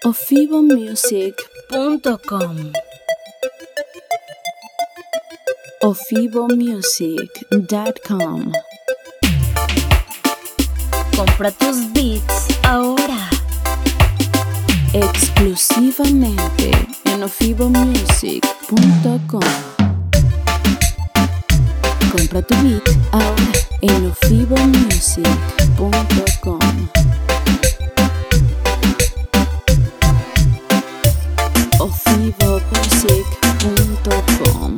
ofibomusic.com ofibomusic.com. Compra tus beats ahora. Exclusivamente en ofibomusic.com. Compra tu beat ahora en ofibomusic.com. ofibomusic.com.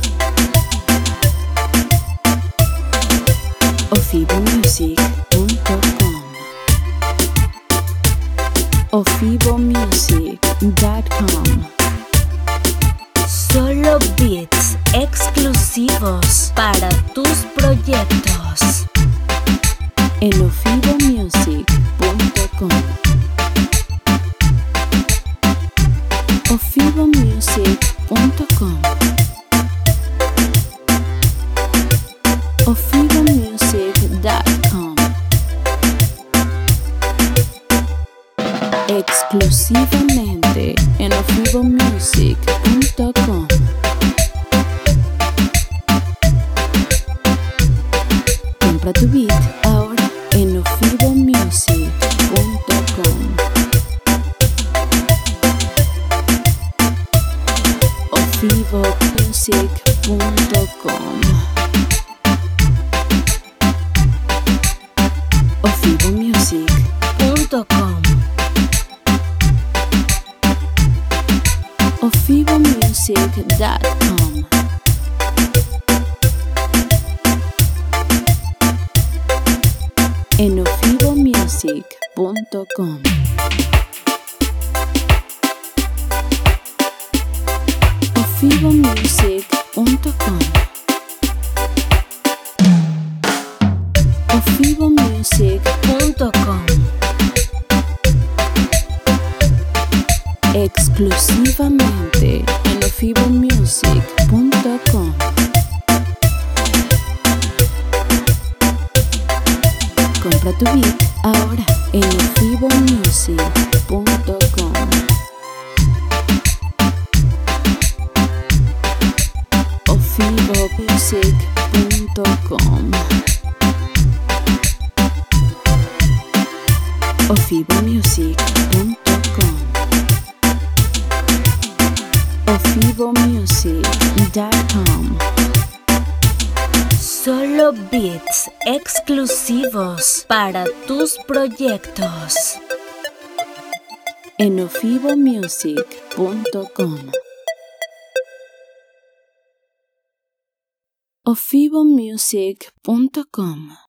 ofibomusic.com. ofibomusic.com. Solo beats exclusivos para tus proyectos en ofibomusic.com. ofibomusic.com. ofibomusic.com. Exclusivamente en ofibomusic.com. Compra tu beat ahora en ofibomusic.com. ofibomusic.com. ofibomusic.com. ofibomusic.com. en ofibomusic.com. ofibomusic.com. ofibomusic.com. Exclusivamente en ofibomusic.com. Compra tu beat ahora en ofibomusic.com. ofibomusic.com. ofibomusic.com. ofibomusic.com. Solo beats exclusivos para tus proyectos en ofibomusic.com. ofibomusic.com.